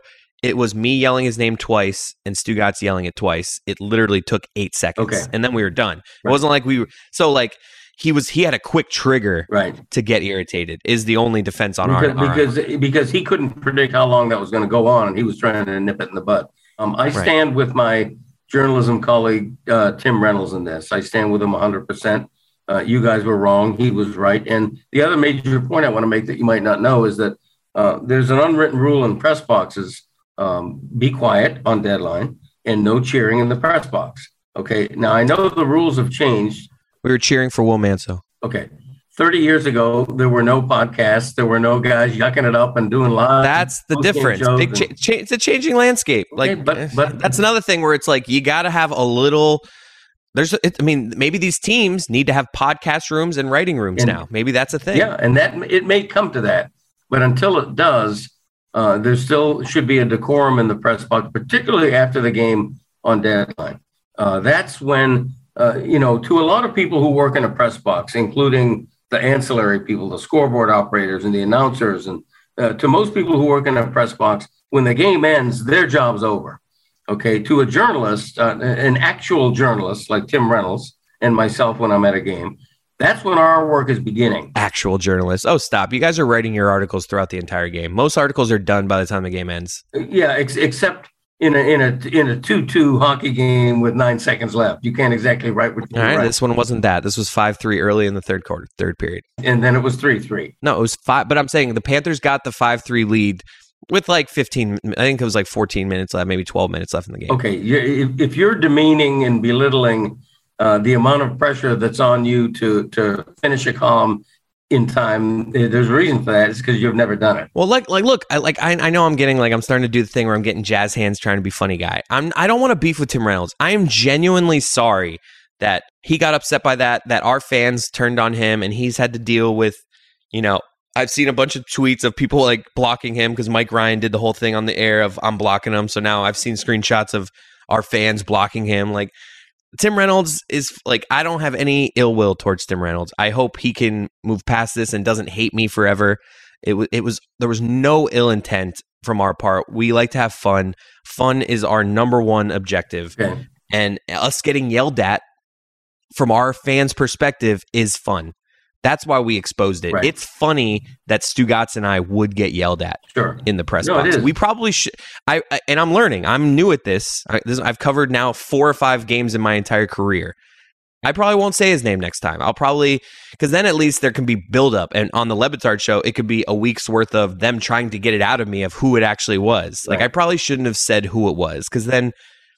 it was me yelling his name twice and Stugatz yelling it twice. It literally took eight seconds. Okay. And then we were done. It Right. wasn't like we were. So, like, he was, he had a quick trigger Right. to get irritated, is the only defense on Because, our, our because, because he couldn't predict how long that was going to go on, and he was trying to nip it in the bud. Um, I stand with my journalism colleague, uh, Tim Reynolds, in this. I stand with him one hundred percent. Uh, you guys were wrong. He was right. And the other major point I want to make that you might not know is that uh, there's an unwritten rule in press boxes. Um, be quiet on deadline and no cheering in the press box. Okay. Now, I know the rules have changed. We were cheering for Will Manso. Okay. thirty years ago, there were no podcasts. There were no guys yucking it up and doing live. That's the post-game difference. shows Big and- cha- cha- it's a changing landscape. Okay, Like, but- but- that's another thing where it's like you got to have a little. There's, it, I mean, maybe these teams need to have podcast rooms and writing rooms And- now. Maybe that's a thing. Yeah, and that it may come to that, but until it does, uh, there still should be a decorum in the press box, particularly after the game on deadline. Uh, that's when uh, you know, to a lot of people who work in a press box, including the ancillary people, the scoreboard operators and the announcers, and uh, to most people who work in a press box, when the game ends, their job's over. Okay, to a journalist, uh, an actual journalist like Tim Reynolds and myself when I'm at a game, that's when our work is beginning. Actual journalists. Oh, stop. You guys are writing your articles throughout the entire game. Most articles are done by the time the game ends. Yeah, ex- except in a in a in a two two hockey game with nine seconds left, you can't exactly write what you All right. write. This one wasn't that. This was five three early in the third quarter, third period. And then it was three three. No, it was five. But I'm saying the Panthers got the five three lead with like fifteen. I think it was like fourteen minutes left, maybe twelve minutes left in the game. Okay, you- if, if you're demeaning and belittling uh, the amount of pressure that's on you to to finish a column in time, there's a reason for that. It's because you've never done it. Well, like, like, look, I like, I, I know I'm getting like, I'm starting to do the thing where I'm getting jazz hands trying to be funny guy. I'm, I don't want to beef with Tim Reynolds. I am genuinely sorry that he got upset by that, that our fans turned on him and he's had to deal with, you know, I've seen a bunch of tweets of people like blocking him because Mike Ryan did the whole thing on the air of I'm blocking him. So now I've seen screenshots of our fans blocking him. Like, Tim Reynolds is like, I don't have any ill will towards Tim Reynolds. I hope he can move past this and doesn't hate me forever. It was, it was, there was no ill intent from our part. We like to have fun. Fun is our number one objective. Okay. And us getting yelled at from our fans' perspective is fun. That's why we exposed it. Right. It's funny that Stugatz and I would get yelled at Sure. in the press No, it box. is. We probably should. I, I and I'm learning. I'm new at this. I, this. I've covered now four or five games in my entire career. I probably won't say his name next time. I'll probably because then at least there can be buildup. And on the Lebitard show, it could be a week's worth of them trying to get it out of me of who it actually was. Like Right. I probably shouldn't have said who it was because then.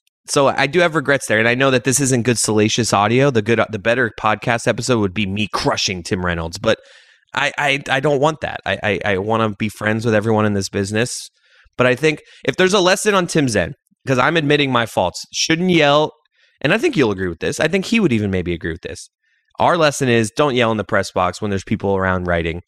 So I do have regrets there, and I know that this isn't good salacious audio. The good, the better podcast episode would be me crushing Tim Reynolds, but I, I, I don't want that. I, I, I want to be friends with everyone in this business. But I think if there's a lesson on Tim's end, because I'm admitting my faults, shouldn't yell, and I think you'll agree with this. I think he would even maybe agree with this. Our lesson is don't yell in the press box when there's people around writing,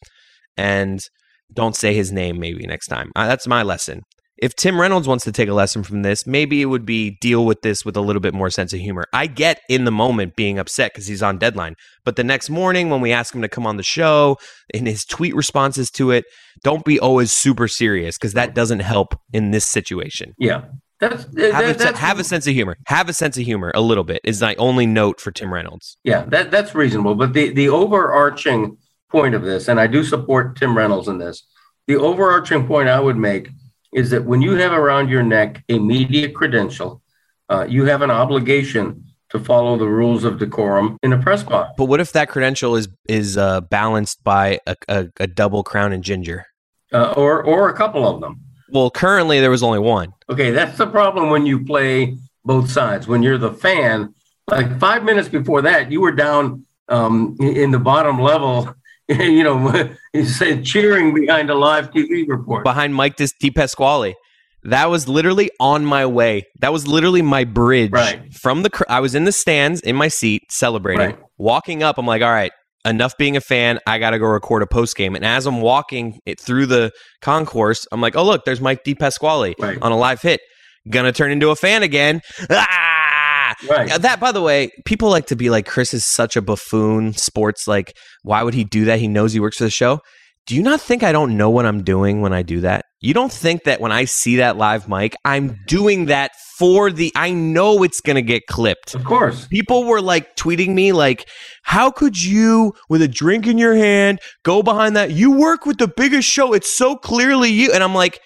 and don't say his name maybe next time. Uh, that's my lesson. If Tim Reynolds wants to take a lesson from this, maybe it would be deal with this with a little bit more sense of humor. I get in the moment being upset because he's on deadline. But the next morning when we ask him to come on the show, in his tweet responses to it, don't be always super serious because that doesn't help in this situation. Yeah. That's, Have, that, a, that's have a sense of humor. Have a sense of humor a little bit is my only note for Tim Reynolds. Yeah, that, that's reasonable. But the, the overarching point of this, and I do support Tim Reynolds in this, the overarching point I would make is that when you have around your neck a media credential, uh, you have an obligation to follow the rules of decorum in a press box. But what if that credential is is uh, balanced by a, a, a double crown and ginger? Uh, or, or a couple of them. Well, currently there was only one. Okay, that's the problem when you play both sides. When you're the fan, like five minutes before that, you were down um, in the bottom level, you know, you said cheering behind a live T V report. Behind Mike DePasquale. That was literally on my way. That was literally my bridge Right. from the. cr- I was in the stands in my seat celebrating. Right. Walking up, I'm like, all right, enough being a fan. I got to go record a post game. And as I'm walking it through the concourse, I'm like, oh look, there's Mike DePasquale Right. on a live hit. Gonna turn into a fan again. Ah! Right. Yeah, that, by the way, people like to be like, Chris is such a buffoon. Sports, like, why would he do that? He knows he works for the show. Do you not think I don't know what I'm doing when I do that? You don't think that when I see that live mic, I'm doing that for the, I know it's going to get clipped. Of course. People were like tweeting me like, how could you, with a drink in your hand, go behind that? You work with the biggest show. It's so clearly you. And I'm like,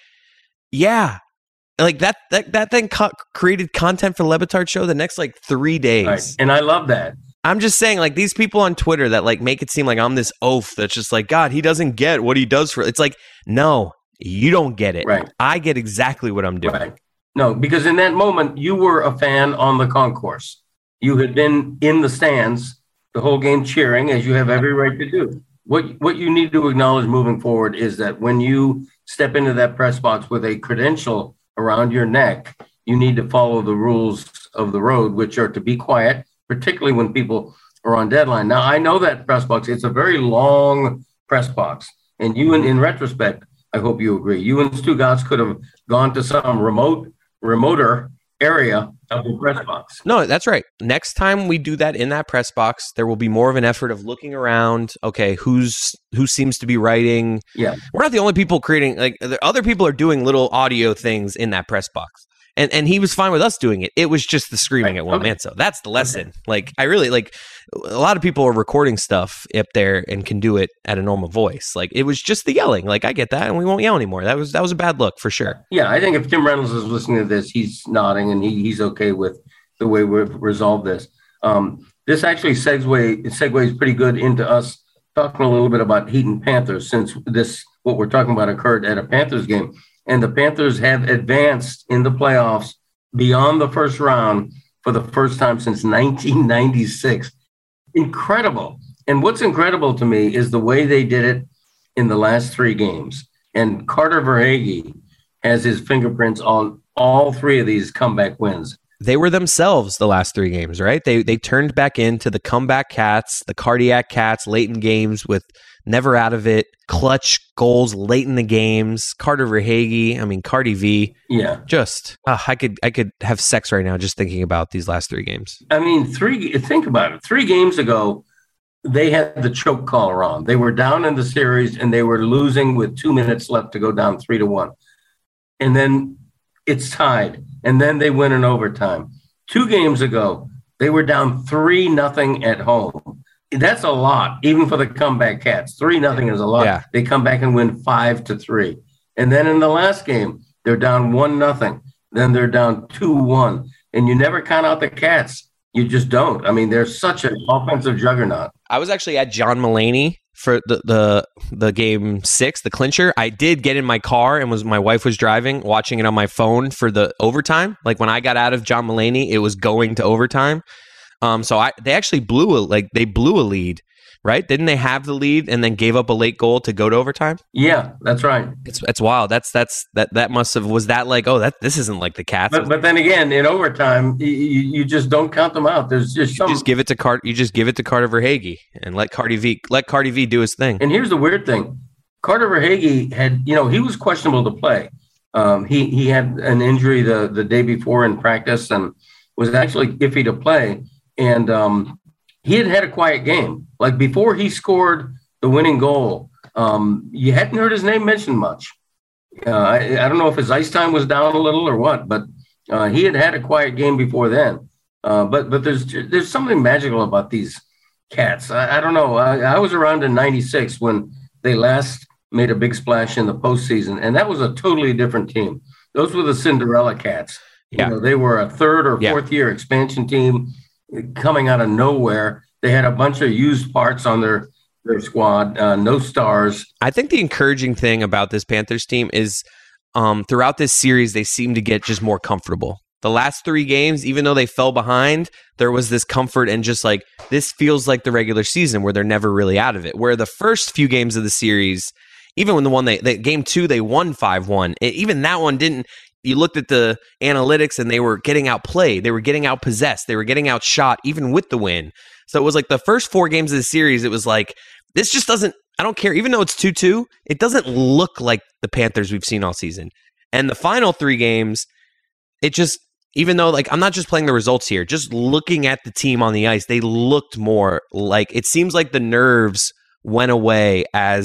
yeah. Like that that that thing co- created content for Le Batard Show the next like three days. Right. And I love that. I'm just saying, like, these people on Twitter that like make it seem like I'm this oaf that's just like, God, he doesn't get what he does for it's like, no, you don't get it. Right. I get exactly what I'm doing. Right. No, because in that moment you were a fan on the concourse. You had been in the stands the whole game cheering, as you have every right to do. What what you need to acknowledge moving forward is that when you step into that press box with a credential around your neck, you need to follow the rules of the road, which are to be quiet, particularly when people are on deadline. Now, I know that press box, it's a very long press box. And you, in, in retrospect, I hope you agree, you and Stugotz could have gone to some remote, remoter area of the press box. No, that's right. Next time we do that in that press box, there will be more of an effort of looking around. Okay, who's who seems to be writing? Yeah, we're not the only people creating. Like other people are doing little audio things in that press box, and and he was fine with us doing it. It was just the screaming right. at Will okay. Manso. That's the lesson. Okay. Like I really like. A lot of people are recording stuff up there and can do it at a normal voice. Like it was just the yelling. Like I get that, and we won't yell anymore. That was that was a bad look for sure. Yeah, I think if Tim Reynolds is listening to this, he's nodding and he, he's okay with the way we've resolved this. Um, this actually segue segues pretty good into us talking a little bit about Heat and Panthers, since this what we're talking about occurred at a Panthers game, and the Panthers have advanced in the playoffs beyond the first round for the first time since nineteen ninety-six. Incredible. And what's incredible to me is the way they did it in the last three games. And Carter Verhaeghe has his fingerprints on all three of these comeback wins. They were themselves the last three games, right? They they turned back into the comeback cats, the cardiac cats, late in games with never out of it, clutch goals late in the games. Carter Verhaeghe, I mean Cardi V. Yeah. Just uh, I could I could have sex right now just thinking about these last three games. I mean, three think about it. Three games ago, they had the choke collar on. They were down in the series and they were losing with two minutes left to go down three to one. And then it's tied. And then they win in overtime. Two games ago, they were down three nothing at home. That's a lot, even for the comeback cats. Three nothing is a lot. Yeah. They come back and win five to three. And then in the last game, they're down one nothing. Then they're down two one. And you never count out the Cats. You just don't. I mean, they're such an offensive juggernaut. I was actually at John Mulaney for the, the the game six, the clincher. I did get in my car and was my wife was driving, watching it on my phone for the overtime. Like when I got out of John Mulaney, it was going to overtime. Um, so I they actually blew a like they blew a lead, right? Didn't they have the lead and then gave up a late goal to go to overtime? Yeah, that's right. It's it's wild. That's that's that that must have was that like oh that this isn't like the Cats. But but then again, in overtime, you, you just don't count them out. There's just you some. just give it to Cart. You just give it to Carter Verhaeghe and let Cardi V let Cardi V do his thing. And here's the weird thing: Carter Verhaeghe had you know he was questionable to play. Um, he he had an injury the the day before in practice and was actually iffy to play. And um, he had had a quiet game. Like before he scored the winning goal, um, you hadn't heard his name mentioned much. Uh, I, I don't know if his ice time was down a little or what, but uh, he had had a quiet game before then. Uh, but but there's there's something magical about these Cats. I, I don't know. I, I was around in ninety-six when they last made a big splash in the postseason, and that was a totally different team. Those were the Cinderella Cats. Yeah. You know, they were a third or fourth yeah. year expansion team coming out of nowhere. They had a bunch of used parts on their, their squad, uh, no stars. I think the encouraging thing about this Panthers team is um, throughout this series, they seem to get just more comfortable. The last three games, even though they fell behind, there was this comfort and just like, this feels like the regular season where they're never really out of it. Where the first few games of the series, even when the one they, they game two, they won five one. It, even that one didn't, you looked at the analytics and they were getting outplayed. They were getting outpossessed. They were getting outshot even with the win. So it was like the first four games of the series, it was like, this just doesn't, I don't care. Even though it's two two, it doesn't look like the Panthers we've seen all season. And the final three games, it just, even though like, I'm not just playing the results here, just looking at the team on the ice, they looked more like, it seems like the nerves went away as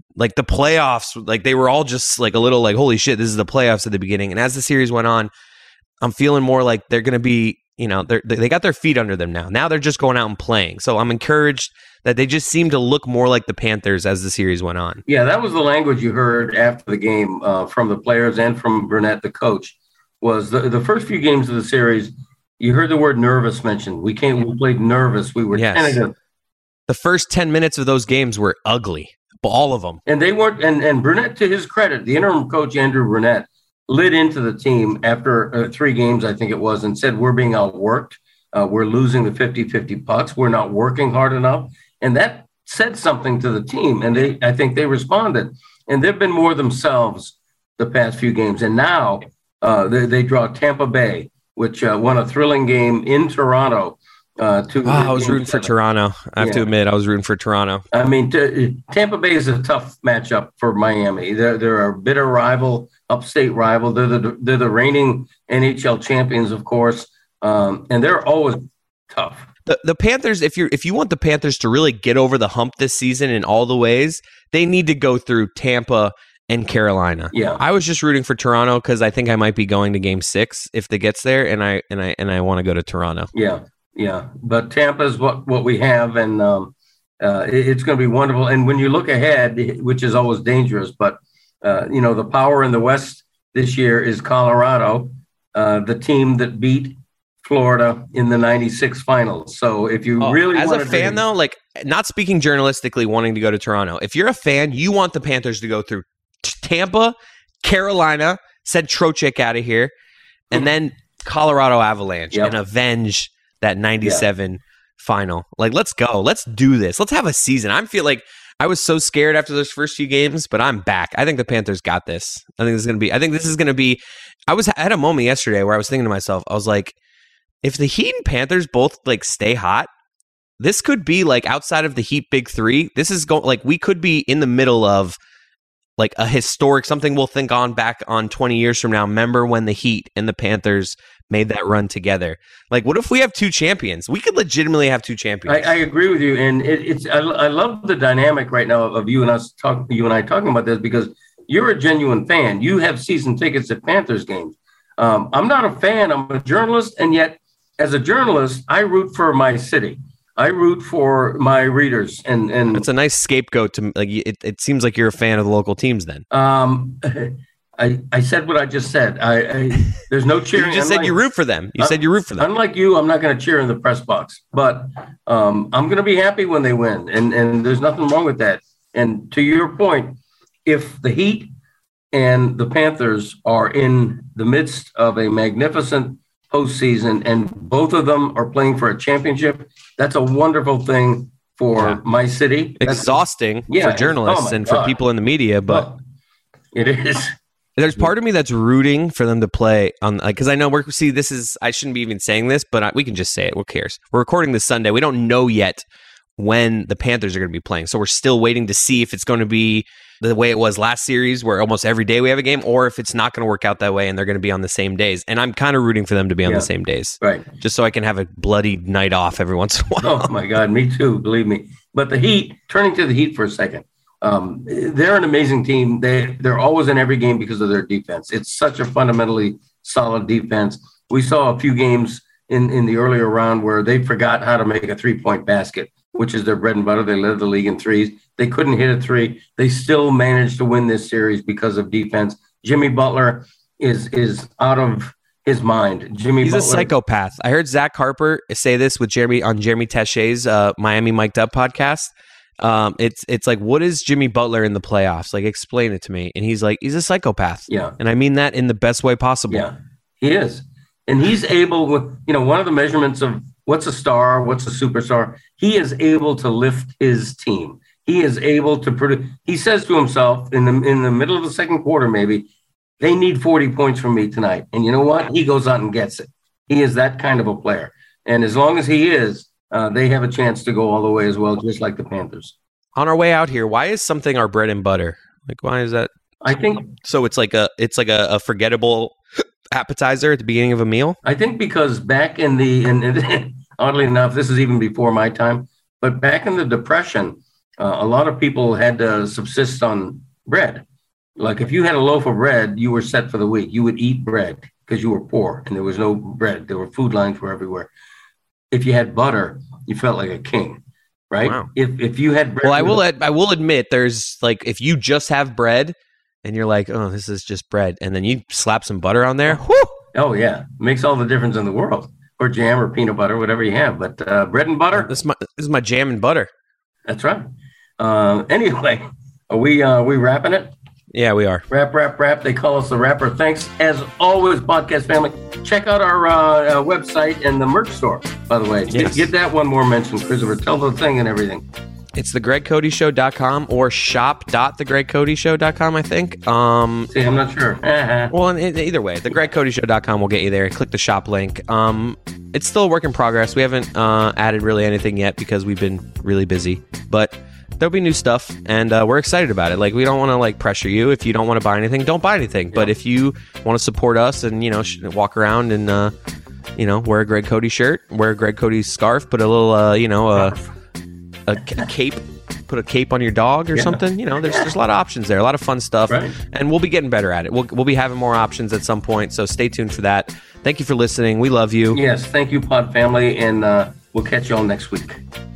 Like the playoffs, like they were all just like a little like, holy shit, this is the playoffs at the beginning. And as the series went on, I'm feeling more like they're going to be, you know, they they got their feet under them now. Now they're just going out and playing. So I'm encouraged that they just seem to look more like the Panthers as the series went on. Yeah, that was the language you heard after the game uh, from the players and from Burnett, the coach, was the, the first few games of the series, you heard the word nervous mentioned. We came, we played nervous. We were Yes. tentative. The first ten minutes of those games were ugly. All of them. And they weren't, and, and Burnett, to his credit, the interim coach, Andrew Burnett, lit into the team after uh, three games, I think it was, and said, we're being outworked. Uh, we're losing the fifty-fifty pucks. We're not working hard enough. And that said something to the team. And they, I think they responded. And they've been more themselves the past few games. And now uh, they, they draw Tampa Bay, which uh, won a thrilling game in Toronto. Uh, to Oh, I was rooting for Toronto. I have Yeah. to admit, I was rooting for Toronto. I mean, t- Tampa Bay is a tough matchup for Miami. They're, they're a bitter rival, upstate rival. They're the, they're the reigning N H L champions, of course. Um, and they're always tough. The the Panthers, if you if you want the Panthers to really get over the hump this season in all the ways, they need to go through Tampa and Carolina. Yeah. I was just rooting for Toronto because I think I might be going to Game Six if they gets there, and I and I and I want to go to Toronto. Yeah, yeah. But Tampa is what, what we have, and um, uh, it- it's going to be wonderful. And when you look ahead, which is always dangerous, but, uh, you know, the power in the West this year is Colorado, uh, the team that beat Florida in the ninety-six finals. So if you Oh, really as a wanted to- fan, though, like not speaking journalistically, wanting to go to Toronto. If you're a fan, you want the Panthers to go through t- Tampa, Carolina, send Trocheck out of here, and then Colorado Avalanche Yep. and avenge that ninety-seven final. Like, let's go. Let's do this. Let's have a season. I feel like I was so scared after those first few games, but I'm back. I think the Panthers got this. I think this is gonna be. I think this is gonna be. I was I had a moment yesterday where I was thinking to myself, I was like, if the Heat and Panthers both like stay hot, this could be like outside of the Heat big three. This is going like we could be in the middle of like a historic something we'll think on back on twenty years from now. Remember when the Heat and the Panthers made that run together? Like, what if we have two champions? We could legitimately have two champions. I, I agree with you, and it, it's I, I love the dynamic right now of you and us talk, you and I talking about this because you're a genuine fan. You have season tickets at Panthers games. Um, I'm not a fan. I'm a journalist, and yet as a journalist, I root for my city. I root for my readers, and and It's a nice scapegoat to like. It, it seems like you're a fan of the local teams. Then um, I I said what I just said. I, I there's no cheering. you just said Unlike- you root for them. You Uh, said you root for them. Unlike you, I'm not going to cheer in the press box, but um, I'm going to be happy when they win, and and there's nothing wrong with that. And to your point, if the Heat and the Panthers are in the midst of a magnificent postseason, and both of them are playing for a championship, that's a wonderful thing for Yeah. my city. That's- Exhausting Yeah, for it's- journalists oh my and for God. people in the media, but. Well, it is. There's part of me that's rooting for them to play on, like, because I know we're see this is I shouldn't be even saying this, but I, we can just say it. Who cares? We're recording this Sunday. We don't know yet when the Panthers are going to be playing, so we're still waiting to see if it's going to be the way it was last series, where almost every day we have a game, or if it's not going to work out that way and they're going to be on the same days. And I'm kind of rooting for them to be on Yeah. the same days, Right. just so I can have a bloody night off every once in a while. Oh my God, me too. Believe me. But the Heat, turning to the Heat for a second, um, they're an amazing team. They they're always in every game because of their defense. It's such a fundamentally solid defense. We saw a few games in in the earlier round where they forgot how to make a three point basket, which is their bread and butter. They led the league in threes. They couldn't hit a three. They still managed to win this series because of defense. Jimmy Butler is is out of his mind. Jimmy He's Butler, a psychopath. I heard Zach Harper say this with Jeremy on Jeremy Teshay's uh, Miami Mic'd Up podcast. Um, it's it's like, what is Jimmy Butler in the playoffs? Like, explain it to me. And he's like, he's a psychopath. Yeah. And I mean that in the best way possible. Yeah, he is. And he's able, with, you know, one of the measurements of what's a star, what's a superstar, he is able to lift his team. He is able to produce. He says to himself in the in the middle of the second quarter, maybe, they need forty points from me tonight. And you know what? He goes out and gets it. He is that kind of a player. And as long as he is, uh, they have a chance to go all the way as well, just like the Panthers. On our way out here, why is something our bread and butter? Like, why is that? I think So it's like a it's like a, a forgettable appetizer at the beginning of a meal. I think because back in the, and, and oddly enough, this is even before my time, but back in the Depression, uh, a lot of people had to subsist on bread. Like if you had a loaf of bread, you were set for the week. You would eat bread because you were poor and there was no bread. There were food lines were everywhere. If you had butter, you felt like a king, right? Wow. If if you had bread, Well, I will ad- I will admit there's like if you just have bread and you're like, oh, this is just bread, and then you slap some butter on there, whoo! Oh yeah, makes all the difference in the world. Or jam or peanut butter, whatever you have. But uh, bread and butter, This is my this is my jam and butter. that's right. Uh, anyway, are we uh, we wrapping it? Yeah, we are. Rap, rap, rap. They call us the rapper. Thanks, as always, podcast family. Check out our uh, uh, website and the merch store, by the way. Yes. Give that one more mention, Christopher. Tell the thing and everything. It's the greg cody show dot com or shop dot the greg cody show dot com, I think. Um, See, I'm not sure. Uh-huh. well, in, in, either way, the greg cody show dot com will get you there. Click the shop link. Um, it's still a work in progress. We haven't uh, added really anything yet because we've been really busy. But there'll be new stuff, and uh, we're excited about it. Like, we don't want to like pressure you. If you don't want to buy anything, don't buy anything. But if you want to support us and, you know, sh- walk around and, uh, you know, wear a Greg Cody shirt, wear a Greg Cody scarf, put a little, uh, you know, uh, a, a cape, put a cape on your dog or Yeah. something. You know, there's there's a lot of options there, a lot of fun stuff, Right. and we'll be getting better at it. We'll we'll be having more options at some point, so stay tuned for that. Thank you for listening. We love you. Yes, thank you, Pod Family, and uh, we'll catch you all next week.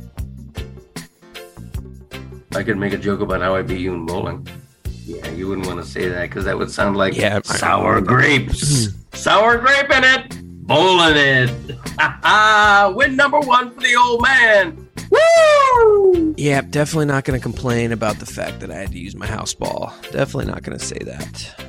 I could make a joke about how I beat you in bowling. Yeah, you wouldn't want to say that because that would sound like Yeah, I- sour grapes. Sour grape in it, bowling it. Ha ha! Win number one for the old man. Woo! Yeah, definitely not going to complain about the fact that I had to use my house ball. Definitely not going to say that.